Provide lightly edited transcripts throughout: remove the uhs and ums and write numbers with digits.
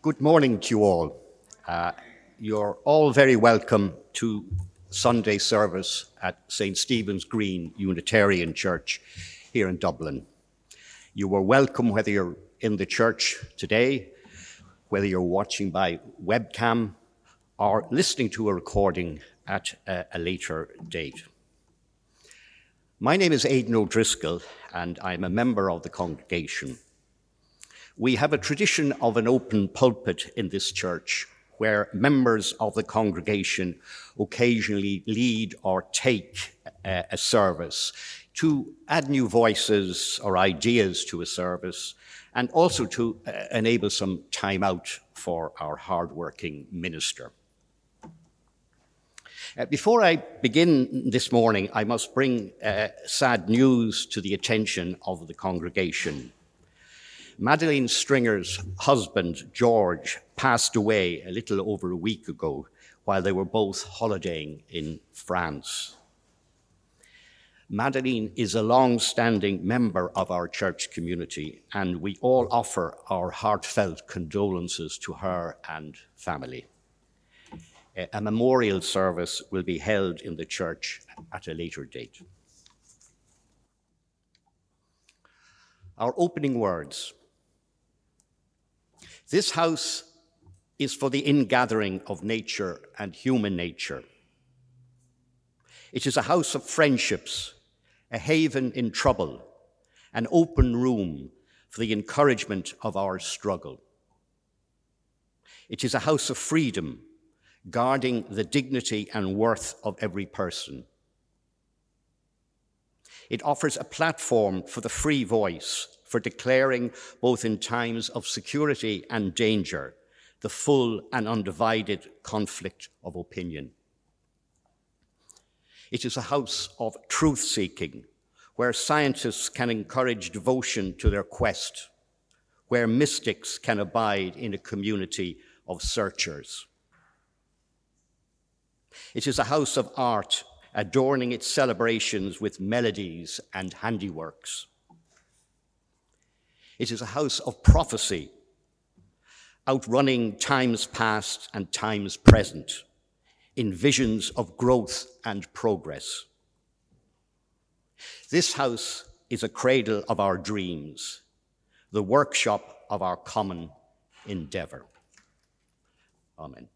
Good morning to you all. You're all very welcome to Sunday service at St. Stephen's Green Unitarian Church here in Dublin. You are welcome whether you're in the church today, whether you're watching by webcam, or listening to a recording at a later date. My name is Aidan O'Driscoll, and I'm a member of the congregation. We have a tradition of an open pulpit in this church where members of the congregation occasionally lead or take a service to add new voices or ideas to a service and also to enable some time out for our hard-working minister. Before I begin this morning, I must bring sad news to the attention of the congregation. Madeleine Stringer's husband, George, passed away a little over a week ago while they were both holidaying in France. Madeleine is a long-standing member of our church community, and we all offer our heartfelt condolences to her and family. A memorial service will be held in the church at a later date. Our opening words. This house is for the ingathering of nature and human nature. It is a house of friendships, a haven in trouble, an open room for the encouragement of our struggle. It is a house of freedom, guarding the dignity and worth of every person. It offers a platform for the free voice, for declaring, both in times of security and danger, the full and undivided conflict of opinion. It is a house of truth-seeking, where scientists can encourage devotion to their quest, where mystics can abide in a community of searchers. It is a house of art, adorning its celebrations with melodies and handiworks. It is a house of prophecy, outrunning times past and times present, in visions of growth and progress. This house is a cradle of our dreams, the workshop of our common endeavor. Amen.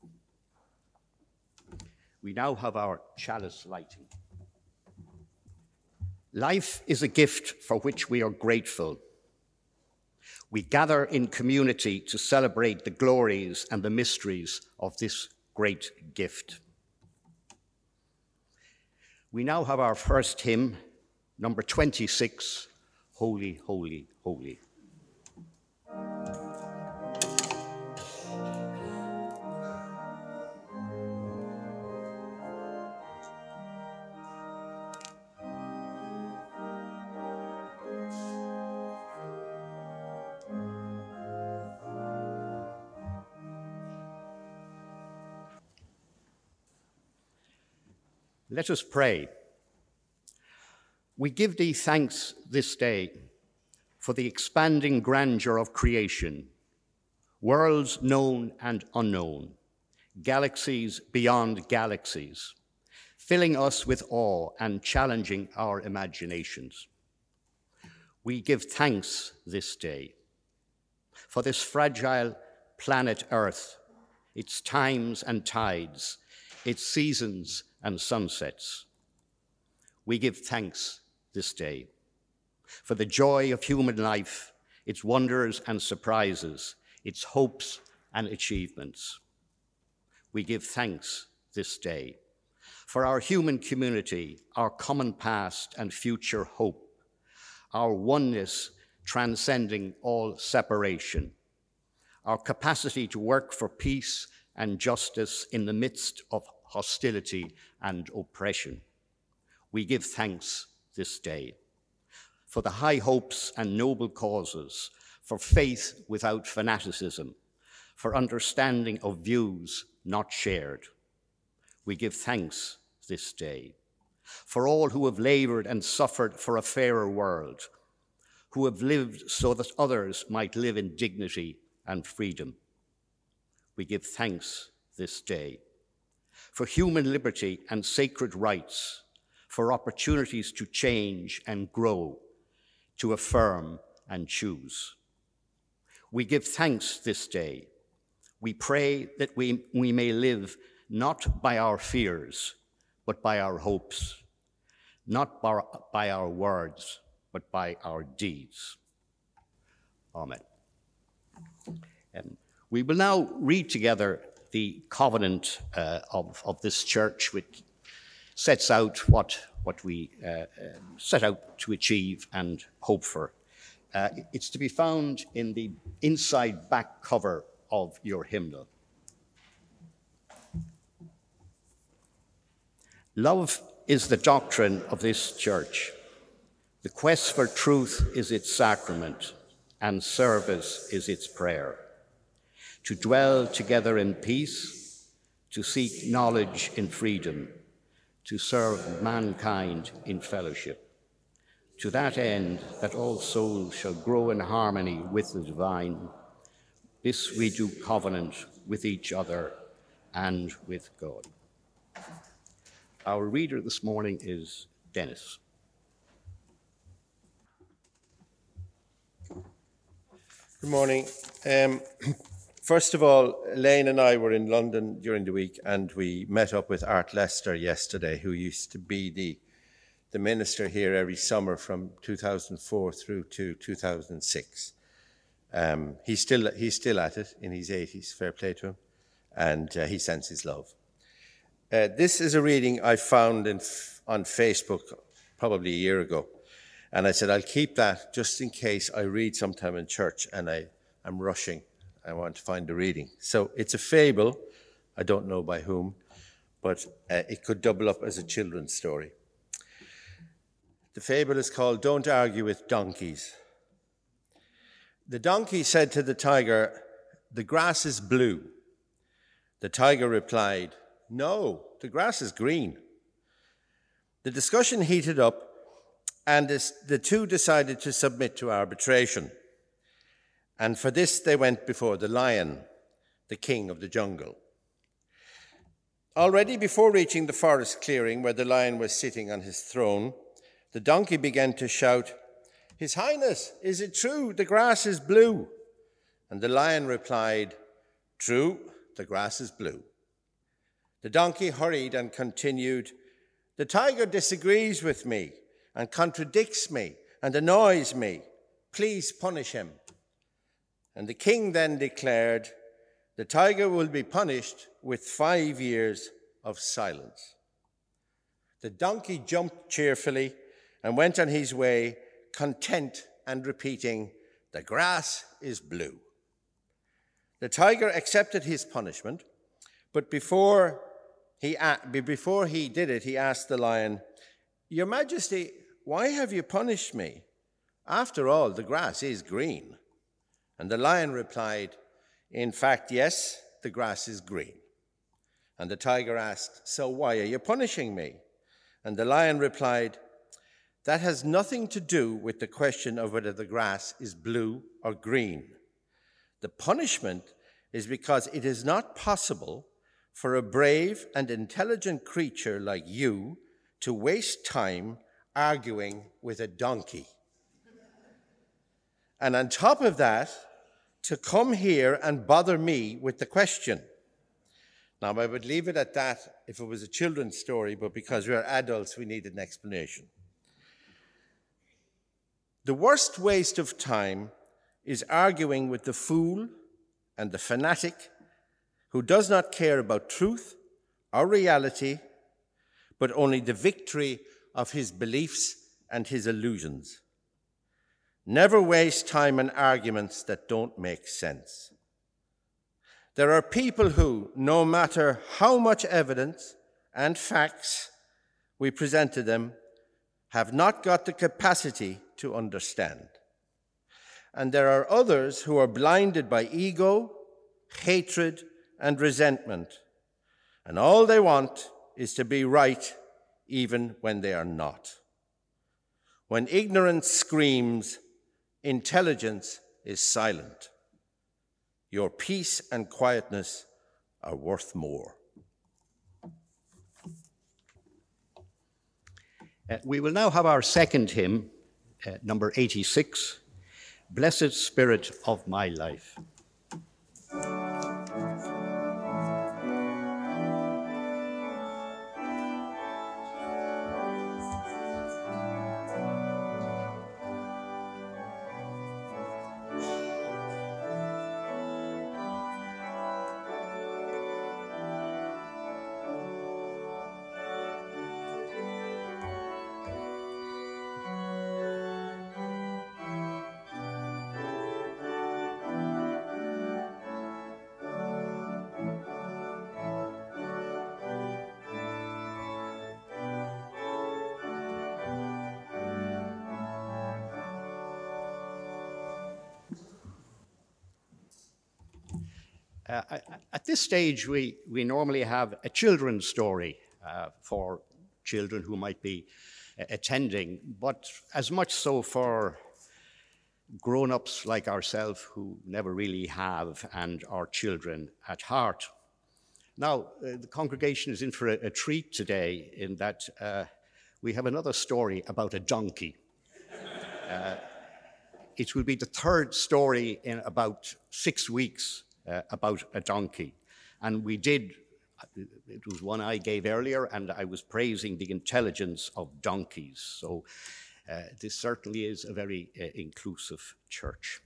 We now have our chalice lighting. Life is a gift for which we are grateful. We gather in community to celebrate the glories and the mysteries of this great gift. We now have our first hymn, number 26, Holy, Holy, Holy. Let us pray. We give thee thanks this day for the expanding grandeur of creation, worlds known and unknown, galaxies beyond galaxies, filling us with awe and challenging our imaginations. We give thanks this day for this fragile planet Earth, its times and tides, its seasons and sunsets. We give thanks this day for the joy of human life, its wonders and surprises, its hopes and achievements. We give thanks this day for our human community, our common past and future hope, our oneness transcending all separation, our capacity to work for peace and justice in the midst of hostility and oppression. We give thanks this day for the high hopes and noble causes, for faith without fanaticism, for understanding of views not shared. We give thanks this day for all who have labored and suffered for a fairer world, who have lived so that others might live in dignity and freedom. we give thanks this day. For human liberty and sacred rights, for opportunities to change and grow, to affirm and choose. We give thanks this day. We pray that we may live not by our fears, but by our hopes, not by our words, but by our deeds. Amen. We will now read together the covenant of this church, which sets out what we set out to achieve and hope for. It's to be found in the inside back cover of your hymnal. Love is the doctrine of this church. The quest for truth is its sacrament, and service is its prayer. To dwell together in peace, to seek knowledge in freedom, to serve mankind in fellowship. To that end, that all souls shall grow in harmony with the divine, this we do covenant with each other and with God. Our reader this morning is Dennis. Good morning. First of all, Elaine and I were in London during the week, and we met up with Art Lester yesterday, who used to be the minister here every summer from 2004 through to 2006. He's still at it in his 80s, fair play to him, and he sends his love. This is a reading I found on Facebook probably a year ago, and I said I'll keep that just in case I read sometime in church and I'm rushing. I want to find the reading. So it's a fable, I don't know by whom, but it could double up as a children's story. The fable is called Don't Argue with Donkeys. The donkey said to the tiger, "The grass is blue." The tiger replied, "No, the grass is green." The discussion heated up, and the two decided to submit to arbitration. And for this they went before the lion, the king of the jungle. Already before reaching the forest clearing where the lion was sitting on his throne, the donkey began to shout, "His Highness, is it true the grass is blue?" And the lion replied, "True, the grass is blue." The donkey hurried and continued, "The tiger disagrees with me and contradicts me and annoys me. Please punish him." And the king then declared, "The tiger will be punished with 5 years of silence." The donkey jumped cheerfully and went on his way, content and repeating, "The grass is blue." The tiger accepted his punishment, but before he did it, he asked the lion, "Your Majesty, why have you punished me? After all, the grass is green." And the lion replied, "In fact, yes, the grass is green." And the tiger asked, "So why are you punishing me?" And the lion replied, "That has nothing to do with the question of whether the grass is blue or green. The punishment is because it is not possible for a brave and intelligent creature like you to waste time arguing with a donkey. And on top of that, to come here and bother me with the question." Now, I would leave it at that if it was a children's story, but because we are adults, we need an explanation. The worst waste of time is arguing with the fool and the fanatic who does not care about truth or reality, but only the victory of his beliefs and his illusions. Never waste time on arguments that don't make sense. There are people who, no matter how much evidence and facts we present to them, have not got the capacity to understand. And there are others who are blinded by ego, hatred, and resentment, and all they want is to be right even when they are not. When ignorance screams, intelligence is silent. Your peace and quietness are worth more. We will now have our second hymn, number 86, Blessed Spirit of My Life. At this stage, we normally have a children's story for children who might be attending, but as much so for grown-ups like ourselves who never really have and are children at heart. Now, the congregation is in for a treat today in that we have another story about a donkey. It will be the third story in about 6 weeks about a donkey. And it was one I gave earlier, and I was praising the intelligence of donkeys. So this certainly is a very inclusive church.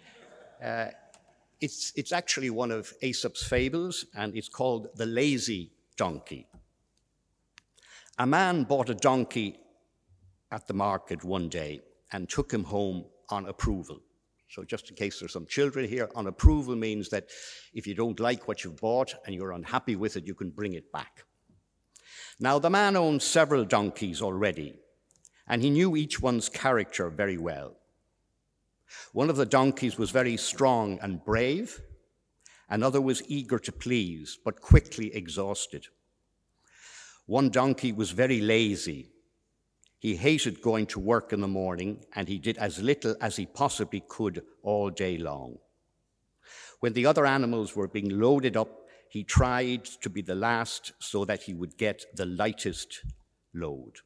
It's actually one of Aesop's fables, and it's called The Lazy Donkey. A man bought a donkey at the market one day and took him home on approval. So just in case there's some children here, on approval means that if you don't like what you've bought and you're unhappy with it, you can bring it back. Now, the man owned several donkeys already, and he knew each one's character very well. One of the donkeys was very strong and brave. Another was eager to please, but quickly exhausted. One donkey was very lazy. He hated going to work in the morning, and he did as little as he possibly could all day long. When the other animals were being loaded up, he tried to be the last so that he would get the lightest load.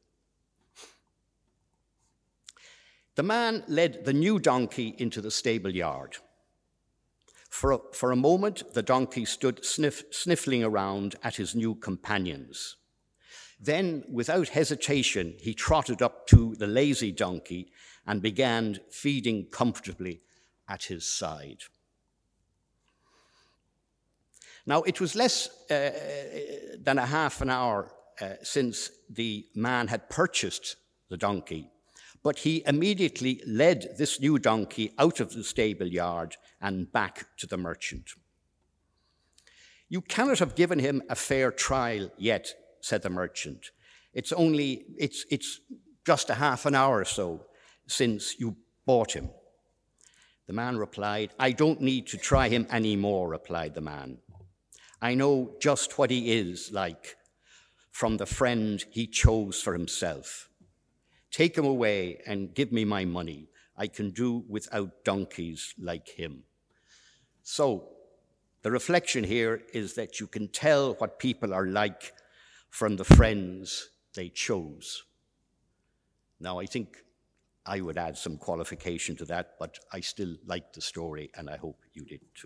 The man led the new donkey into the stable yard. For a moment, the donkey stood sniffling around at his new companions. Then, without hesitation, he trotted up to the lazy donkey and began feeding comfortably at his side. Now, it was less than a half an hour since the man had purchased the donkey, but he immediately led this new donkey out of the stable yard and back to the merchant. "You cannot have given him a fair trial yet," said the merchant. It's just a half an hour or so since you bought him." The man replied, "I don't need to try him anymore," replied the man. "I know just what he is like from the friend he chose for himself. Take him away and give me my money. I can do without donkeys like him." So the reflection here is that you can tell what people are like from the friends they chose. Now, I think I would add some qualification to that, but I still like the story, and I hope you did too.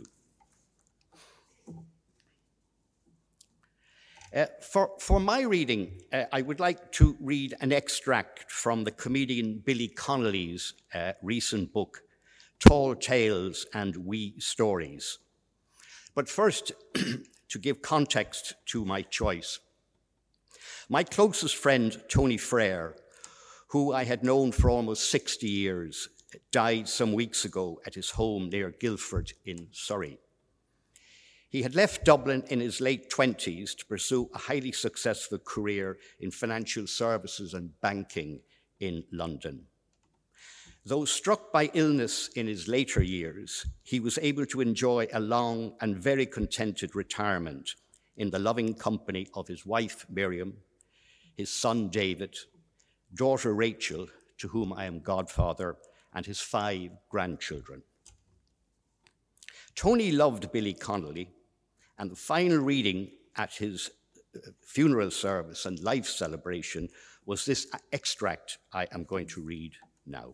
For my reading, I would like to read an extract from the comedian Billy Connolly's recent book, Tall Tales and Wee Stories. But first, to give context to my choice. My closest friend, Tony Frere, who I had known for almost 60 years, died some weeks ago at his home near Guildford in Surrey. He had left Dublin in his late 20s to pursue a highly successful career in financial services and banking in London. Though struck by illness in his later years, he was able to enjoy a long and very contented retirement in the loving company of his wife, Miriam, his son, David, daughter, Rachel, to whom I am godfather, and his 5 grandchildren. Tony loved Billy Connolly, And the final reading at his funeral service and life celebration was this extract I am going to read now.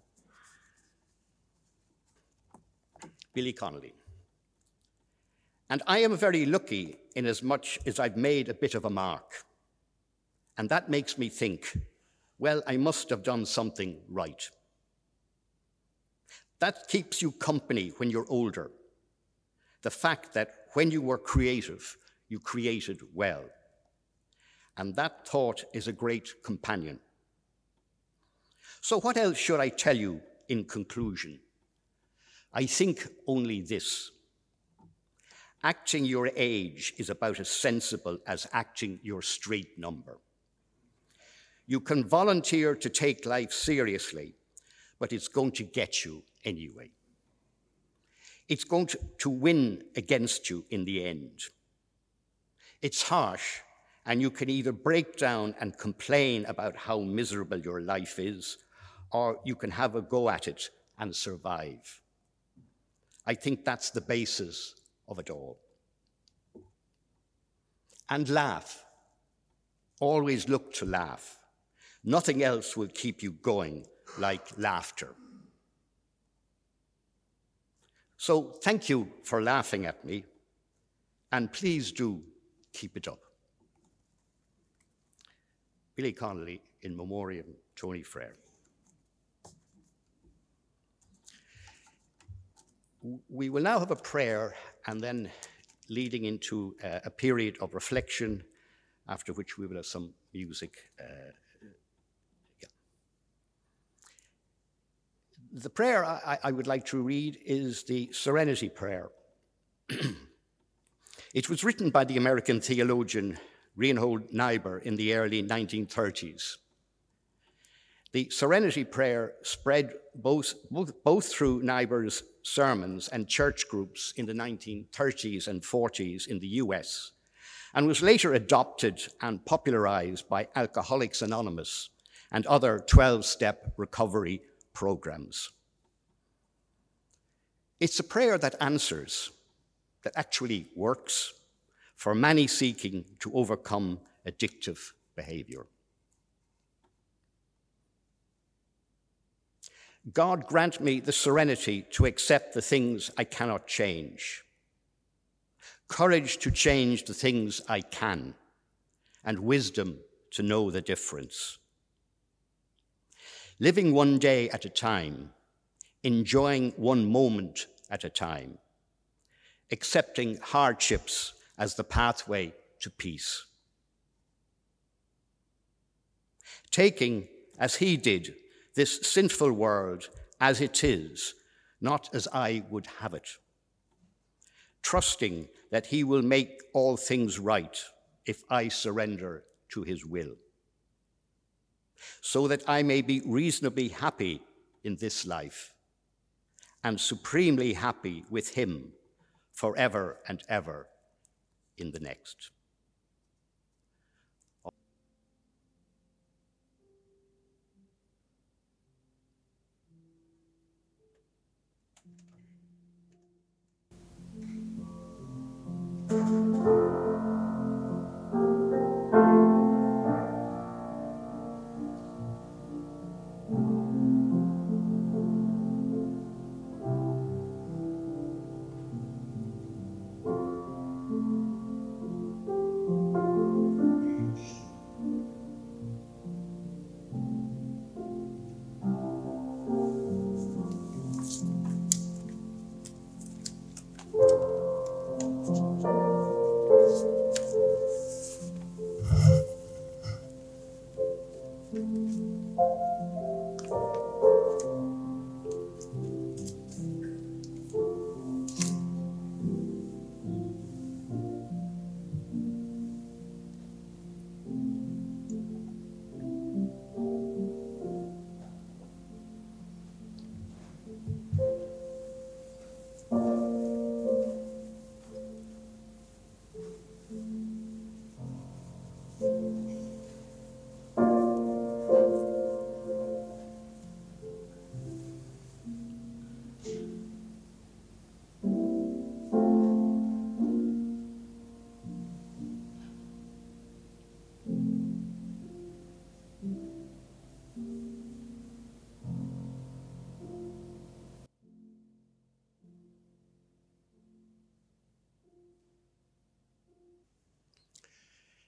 Billy Connolly. And I am very lucky inasmuch as I've made a bit of a mark. And that makes me think, well, I must have done something right. That keeps you company when you're older. The fact that when you were creative, you created well. And that thought is a great companion. So what else should I tell you in conclusion? I think only this. Acting your age is about as sensible as acting your straight number. You can volunteer to take life seriously, but it's going to get you anyway. It's going to win against you in the end. It's harsh, and you can either break down and complain about how miserable your life is, or you can have a go at it and survive. I think that's the basis of it all. And laugh. Always look to laugh. Nothing else will keep you going like laughter. So thank you for laughing at me, and please do keep it up. Billy Connolly, in memoriam Tony Frere. We will now have a prayer and then leading into a period of reflection, after which we will have some music. The prayer I would like to read is the Serenity Prayer. It was written by the American theologian Reinhold Niebuhr in the early 1930s. The Serenity Prayer spread both through Niebuhr's sermons and church groups in the 1930s and 40s in the US, and was later adopted and popularized by Alcoholics Anonymous and other 12-step recovery programs. It's a prayer that answers, that actually works, for many seeking to overcome addictive behavior. God, grant me the serenity to accept the things I cannot change, courage to change the things I can, and wisdom to know the difference. Living one day at a time, enjoying one moment at a time, accepting hardships as the pathway to peace. Taking, as he did, this sinful world as it is, not as I would have it. Trusting that he will make all things right if I surrender to his will, so that I may be reasonably happy in this life and supremely happy with him forever and ever in the next.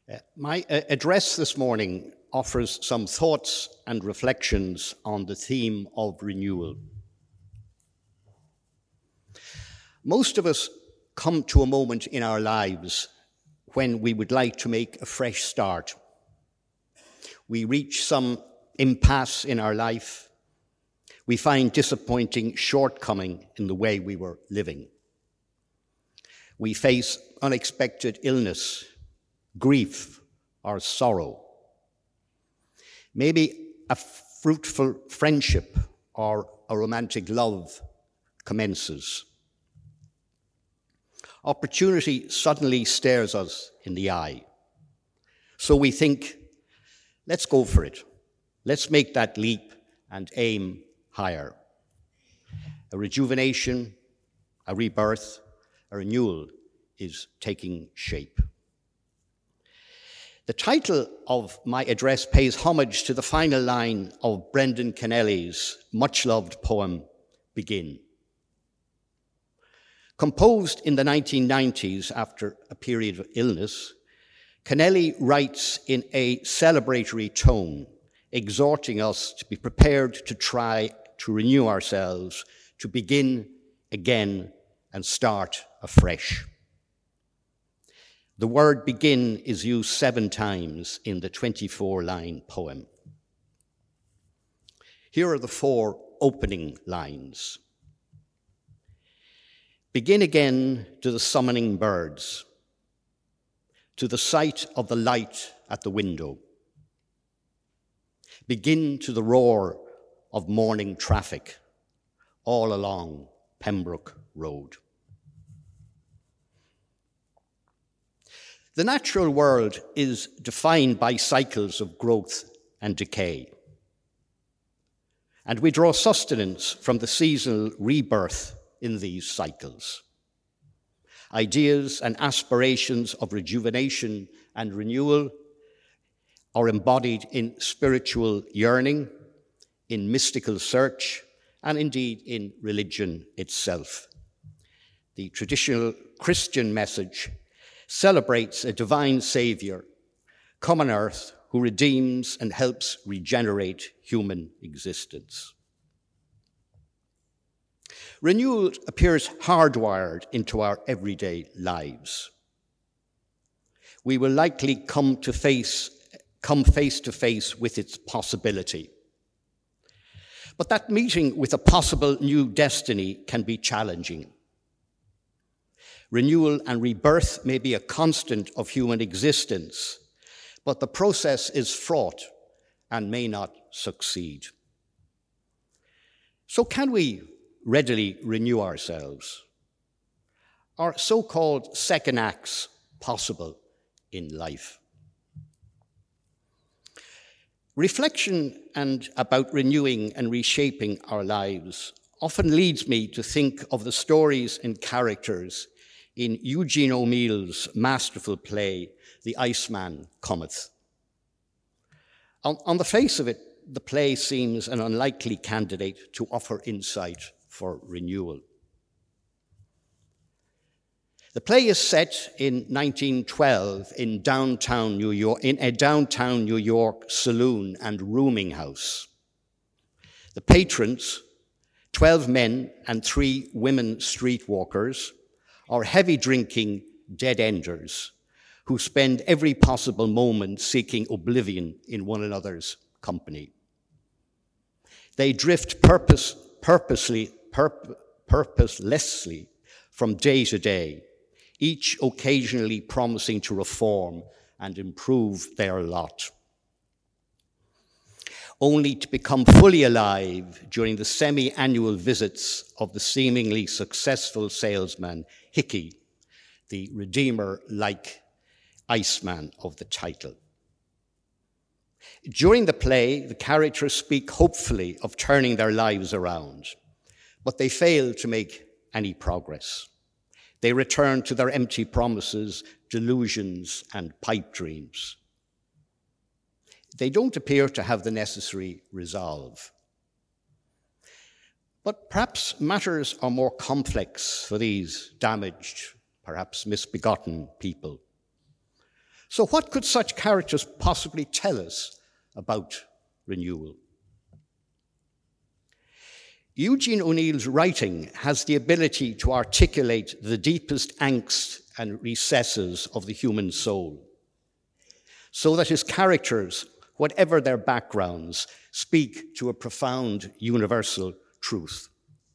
My address this morning offers some thoughts and reflections on the theme of renewal. Most of us come to a moment in our lives when we would like to make a fresh start. We reach some impasse in our life. We find disappointing shortcoming in the way we were living. We face unexpected illness, grief, or sorrow. Maybe a fruitful friendship or a romantic love commences. Opportunity suddenly stares us in the eye. So we think, let's go for it. Let's make that leap and aim higher. A rejuvenation, a rebirth, a renewal is taking shape. The title of my address pays homage to the final line of Brendan Kennelly's much-loved poem, Begin. Composed in the 1990s after a period of illness, Kennelly writes in a celebratory tone, exhorting us to be prepared to try to renew ourselves, to begin again and start afresh. The word begin is used 7 times in the 24-line poem. Here are the 4 opening lines. Begin again to the summoning birds, to the sight of the light at the window. Begin to the roar of morning traffic all along Pembroke Road. The natural world is defined by cycles of growth and decay. And we draw sustenance from the seasonal rebirth in these cycles. Ideas and aspirations of rejuvenation and renewal are embodied in spiritual yearning, in mystical search, and indeed in religion itself. The traditional Christian message celebrates a divine Savior, come on earth, who redeems and helps regenerate human existence. Renewal appears hardwired into our everyday lives. We will likely come face to face with its possibility. But that meeting with a possible new destiny can be challenging. Renewal and rebirth may be a constant of human existence, but the process is fraught and may not succeed. So can we readily renew ourselves? Are so-called second acts possible in life? Reflection about renewing and reshaping our lives often leads me to think of the stories and characters in Eugene O'Neill's masterful play, The Iceman Cometh. On the face of it, the play seems an unlikely candidate to offer insight for renewal. The play is set in 1912 in a downtown New York saloon and rooming house. The patrons, 12 men and 3 women streetwalkers, are heavy-drinking dead-enders who spend every possible moment seeking oblivion in one another's company. They drift purposelessly from day to day, each occasionally promising to reform and improve their lot, only to become fully alive during the semi-annual visits of the seemingly successful salesman, Hickey, the redeemer-like Iceman of the title. During the play, the characters speak hopefully of turning their lives around, but they fail to make any progress. They return to their empty promises, delusions, and pipe dreams. They don't appear to have the necessary resolve. But perhaps matters are more complex for these damaged, perhaps misbegotten people. So what could such characters possibly tell us about renewal? Eugene O'Neill's writing has the ability to articulate the deepest angst and recesses of the human soul, so that his characters, whatever their backgrounds, speak to a profound universal truth.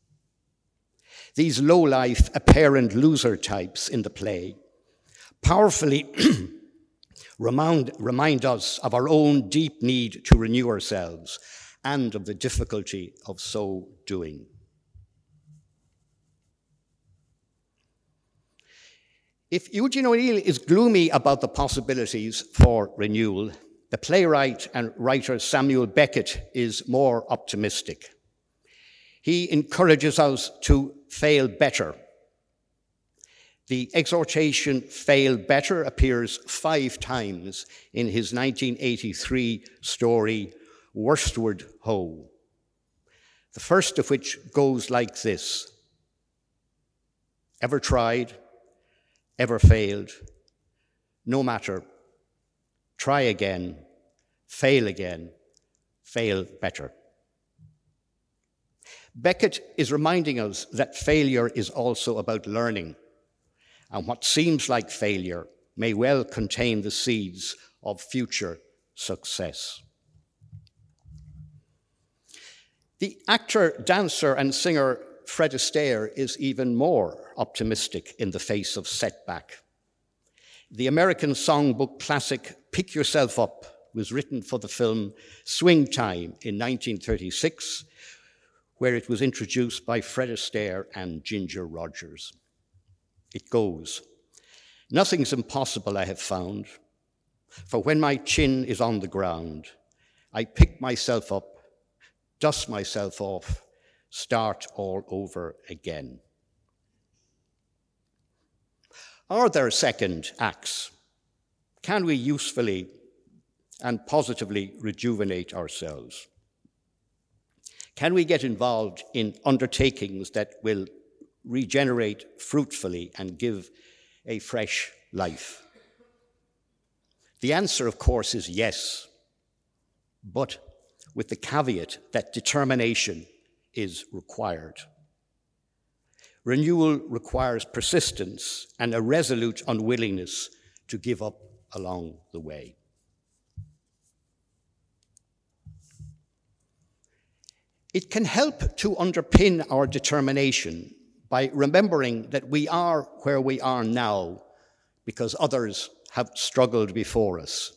These low-life, apparent loser types in the play powerfully remind us of our own deep need to renew ourselves and of the difficulty of so doing. If Eugene O'Neill is gloomy about the possibilities for renewal, the playwright and writer Samuel Beckett is more optimistic. He encourages us to fail better. The exhortation, fail better, appears 5 times in his 1983 story, Worstward Ho. The first of which goes like this: ever tried, ever failed, no matter, try again, fail better. Beckett is reminding us that failure is also about learning, and what seems like failure may well contain the seeds of future success. The actor, dancer, and singer Fred Astaire is even more optimistic in the face of setback. The American songbook classic Pick Yourself Up was written for the film Swing Time in 1936, where it was introduced by Fred Astaire and Ginger Rogers. It goes, "Nothing's impossible, I have found, for when my chin is on the ground, I pick myself up, dust myself off, start all over again." Are there second acts? Can we usefully and positively rejuvenate ourselves? Can we get involved in undertakings that will regenerate fruitfully and give a fresh life? The answer, of course, is yes, but with the caveat that determination is required. Renewal requires persistence and a resolute unwillingness to give up along the way. It can help to underpin our determination by remembering that we are where we are now because others have struggled before us.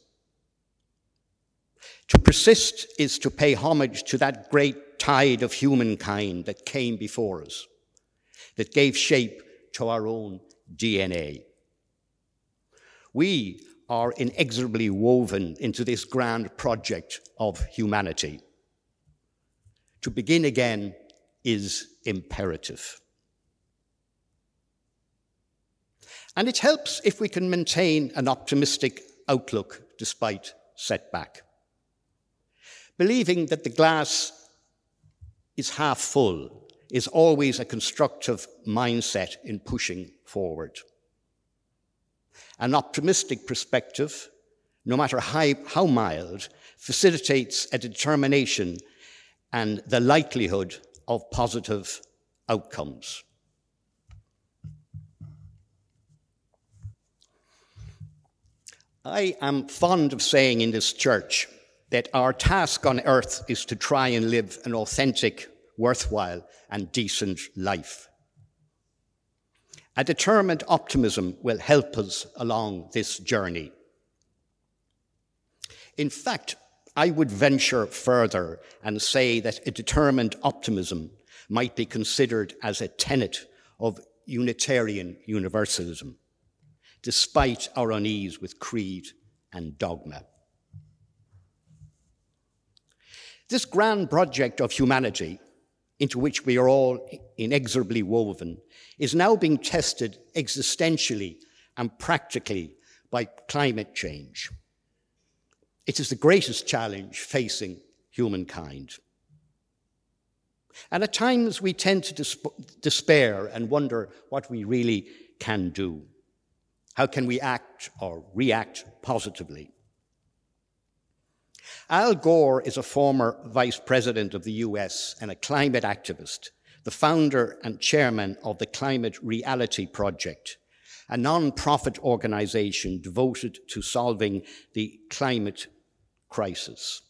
To persist is to pay homage to that great tide of humankind that came before us, that gave shape to our own DNA. We are inexorably woven into this grand project of humanity. To begin again is imperative. And it helps if we can maintain an optimistic outlook despite setback. Believing that the glass is half full is always a constructive mindset in pushing forward. An optimistic perspective, no matter how mild, facilitates a determination and the likelihood of positive outcomes. I am fond of saying in this church that our task on earth is to try and live an authentic, worthwhile, and decent life. A determined optimism will help us along this journey. In fact, I would venture further and say that a determined optimism might be considered as a tenet of Unitarian Universalism, despite our unease with creed and dogma. This grand project of humanity, into which we are all inexorably woven, is now being tested existentially and practically by climate change. It is the greatest challenge facing humankind. And at times we tend to despair and wonder what we really can do. How can we act or react positively? Al Gore is a former vice president of the US and a climate activist, the founder and chairman of the Climate Reality Project, a non-profit organization devoted to solving the climate crisis.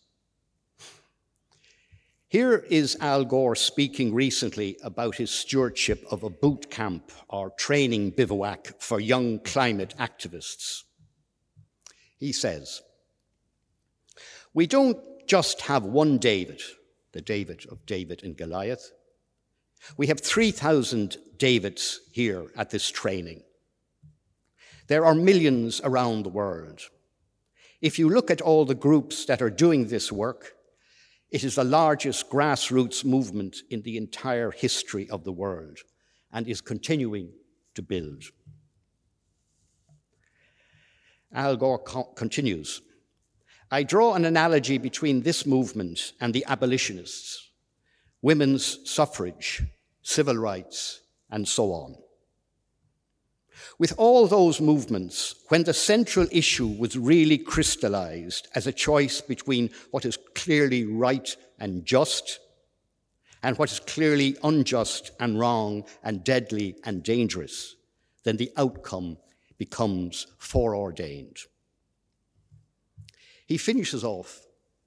Here is Al Gore speaking recently about his stewardship of a boot camp or training bivouac for young climate activists. He says, "We don't just have one David, the David of David and Goliath. We have 3,000 Davids here at this training. There are millions around the world. If you look at all the groups that are doing this work, it is the largest grassroots movement in the entire history of the world and is continuing to build." Al Gore continues, "I draw an analogy between this movement and the abolitionists, women's suffrage, civil rights, and so on. With all those movements, when the central issue was really crystallized as a choice between what is clearly right and just and what is clearly unjust and wrong and deadly and dangerous, then the outcome becomes foreordained." He finishes off,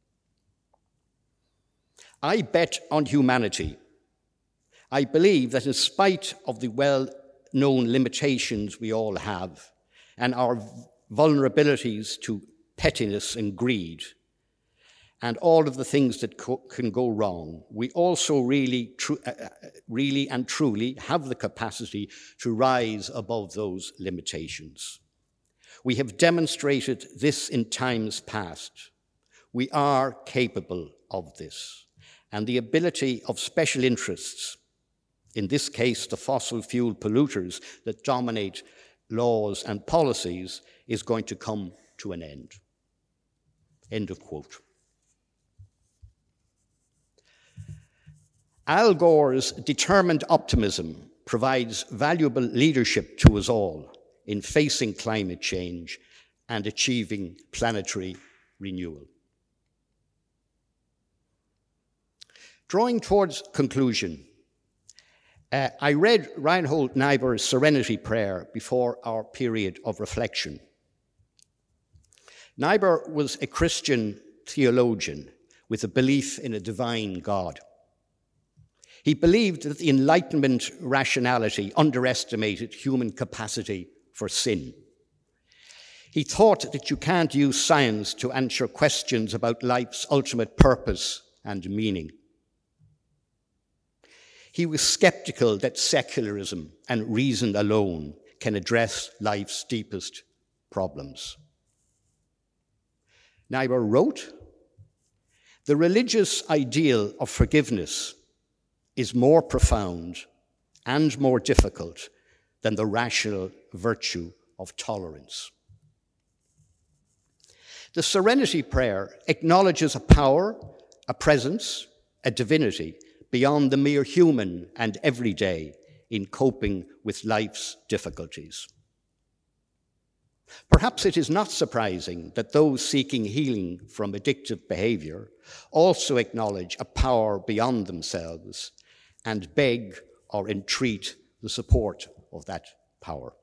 "I bet on humanity. I believe that in spite of the well-known limitations we all have and our vulnerabilities to pettiness and greed and all of the things that can go wrong, we also really and truly have the capacity to rise above those limitations. We have demonstrated this in times past. We are capable of this, and the ability of special interests, in this case the fossil fuel polluters that dominate laws and policies, is going to come to an end." End of quote. Al Gore's determined optimism provides valuable leadership to us all in facing climate change and achieving planetary renewal. Drawing towards conclusion, I read Reinhold Niebuhr's Serenity Prayer before our period of reflection. Niebuhr was a Christian theologian with a belief in a divine God. He believed that the Enlightenment rationality underestimated human capacity for sin. He thought that you can't use science to answer questions about life's ultimate purpose and meaning. He was skeptical that secularism and reason alone can address life's deepest problems. Niebuhr wrote, "The religious ideal of forgiveness is more profound and more difficult than the rational virtue of tolerance." The Serenity Prayer acknowledges a power, a presence, a divinity beyond the mere human and everyday in coping with life's difficulties. Perhaps it is not surprising that those seeking healing from addictive behavior also acknowledge a power beyond themselves and beg or entreat the support of that power.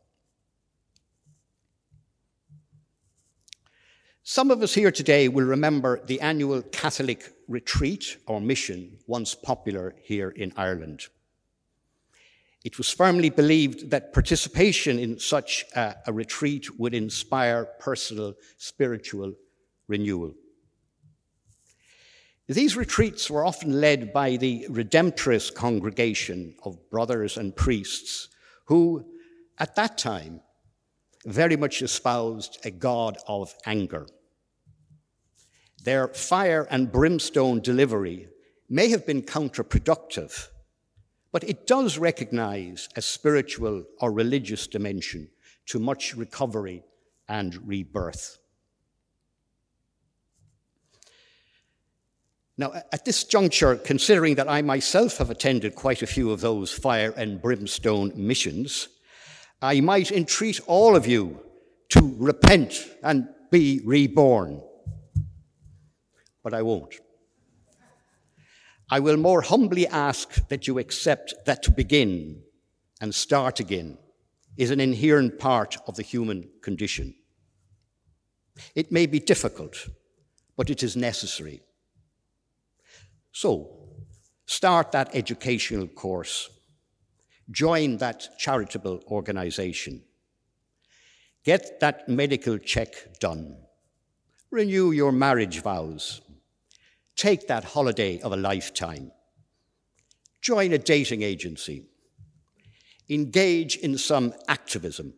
Some of us here today will remember the annual Catholic retreat or mission once popular here in Ireland. It was firmly believed that participation in such a retreat would inspire personal spiritual renewal. These retreats were often led by the Redemptorist congregation of brothers and priests who, at that time, very much espoused a God of anger. Their fire and brimstone delivery may have been counterproductive, but it does recognize a spiritual or religious dimension to much recovery and rebirth. Now, at this juncture, considering that I myself have attended quite a few of those fire and brimstone missions, I might entreat all of you to repent and be reborn, but I won't. I will more humbly ask that you accept that to begin and start again is an inherent part of the human condition. It may be difficult, but it is necessary. So, start that educational course. Join that charitable organization. Get that medical check done. Renew your marriage vows. Take that holiday of a lifetime. Join a dating agency. Engage in some activism.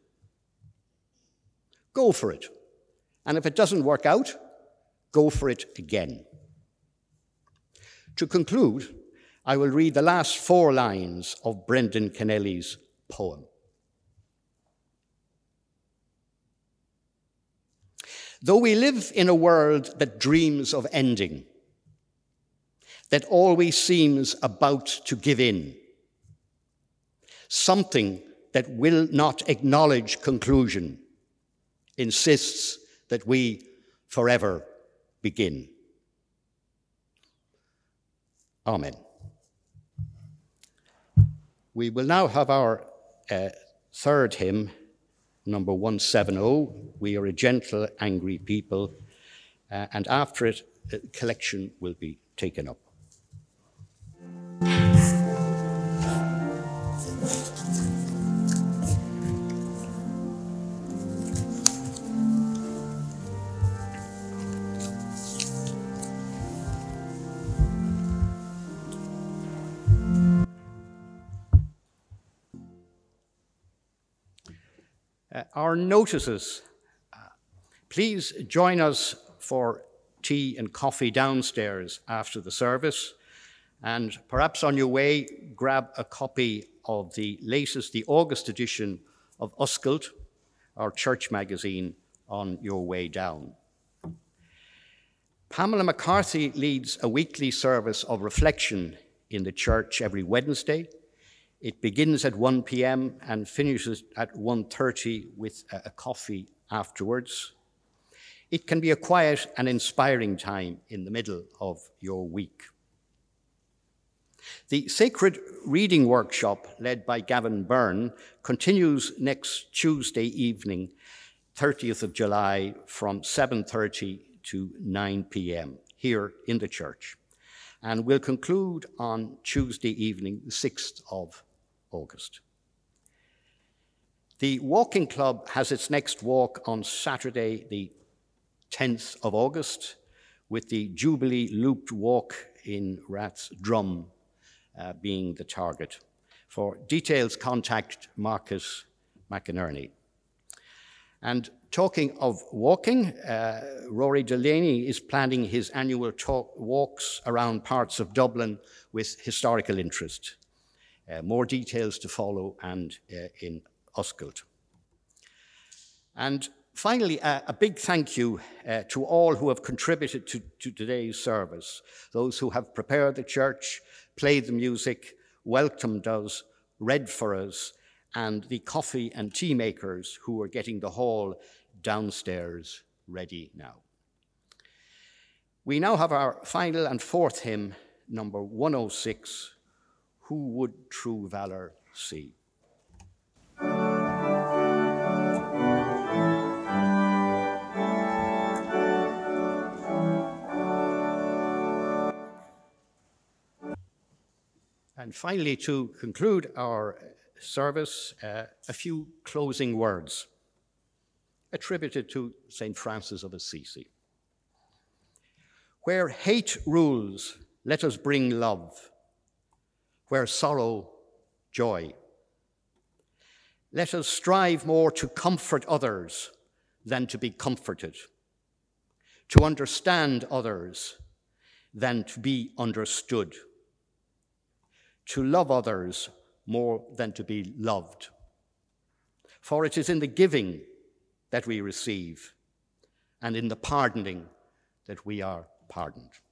Go for it. And if it doesn't work out, go for it again. To conclude, I will read the last 4 lines of Brendan Kennelly's poem. Though we live in a world that dreams of ending, that always seems about to give in, something that will not acknowledge conclusion insists that we forever begin. Amen. We will now have our third hymn, number 170, We Are a Gentle, Angry People, and after it, a collection will be taken up. Our notices. Please join us for tea and coffee downstairs after the service, and perhaps on your way, grab a copy of the August edition of Uskelt, our church magazine, on your way down. Pamela McCarthy leads a weekly service of reflection in the church every Wednesday. It begins at 1 p.m. and finishes at 1:30 with a coffee afterwards. It can be a quiet and inspiring time in the middle of your week. The Sacred Reading Workshop, led by Gavin Byrne, continues next Tuesday evening, 30th of July, from 7:30 to 9 p.m. here in the church, and will conclude on Tuesday evening, the 6th of August. The Walking Club has its next walk on Saturday, the 10th of August, with the Jubilee Looped Walk in Rath's Drum being the target. For details, contact Marcus McInerney. And talking of walking, Rory Delaney is planning his annual walks around parts of Dublin with historical interest. More details to follow and in Uskelt. And finally, a big thank you to all who have contributed to today's service, those who have prepared the church, played the music, welcomed us, read for us, and the coffee and tea makers who are getting the hall downstairs ready now. We now have our final and fourth hymn, number 106, Who Would True Valor See? And finally, to conclude our service, a few closing words attributed to St. Francis of Assisi. Where hate rules, let us bring love. Where sorrow, joy. Let us strive more to comfort others than to be comforted, to understand others than to be understood, to love others more than to be loved. For it is in the giving that we receive, and in the pardoning that we are pardoned.